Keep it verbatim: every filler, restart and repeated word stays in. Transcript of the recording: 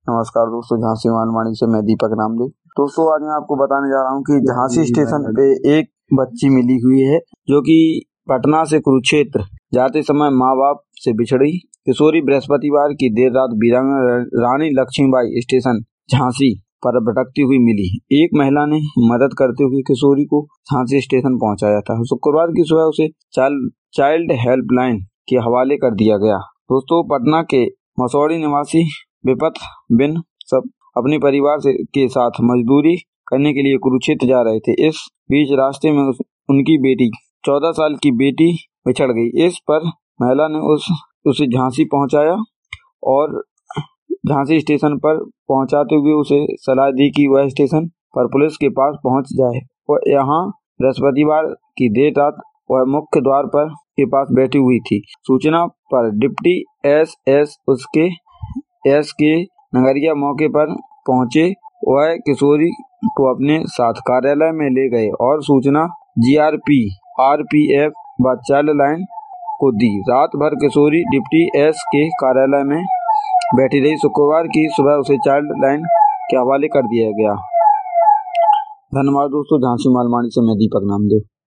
नमस्कार दोस्तों, झांसी मालवाणी से मैं दीपक नामदेव। दोस्तों आज मैं आपको बताने जा रहा हूँ कि झांसी स्टेशन पे एक बच्ची मिली हुई है जो कि पटना से कुरुक्षेत्र जाते समय माँ बाप से बिछड़ी। किशोरी बृहस्पतिवार की देर रात वीरांगना रानी लक्ष्मीबाई स्टेशन झांसी पर भटकती हुई मिली। एक महिला ने मदद करते हुए किशोरी को झांसी स्टेशन पहुंचाया था। शुक्रवार की सुबह उसे चाइल्ड हेल्पलाइन के हवाले कर दिया गया। दोस्तों पटना के मसौढ़ी निवासी विपत बिन सब अपने परिवार से के साथ मजदूरी करने के लिए कुरुक्षेत्र जा रहे थे। इस बीच रास्ते में उस, उनकी बेटी चौदह साल की बेटी बिछड़ गई। इस पर महिला ने उस उसे झांसी पहुंचाया और झांसी स्टेशन पर पहुंचाते हुए उसे सलाह दी कि वह स्टेशन पर पुलिस के पास पहुंच जाए और यहाँ बृहस्पतिवार की देर रात वह मुख्य द्वार पर के पास बैठी हुई थी। सूचना पर डिप्टी एस एस उसके एस के नगरिया मौके पर पहुंचे। वह किशोरी को अपने साथ कार्यालय में ले गए और सूचना जीआरपी आरपीएफ व चाइल्ड लाइन को दी। रात भर किशोरी डिप्टी एस के कार्यालय में बैठी रही। शुक्रवार की सुबह उसे चाइल्ड लाइन के हवाले कर दिया गया। धन्यवाद दोस्तों। झांसी मालवाणी से मैं दीपक नामदेव।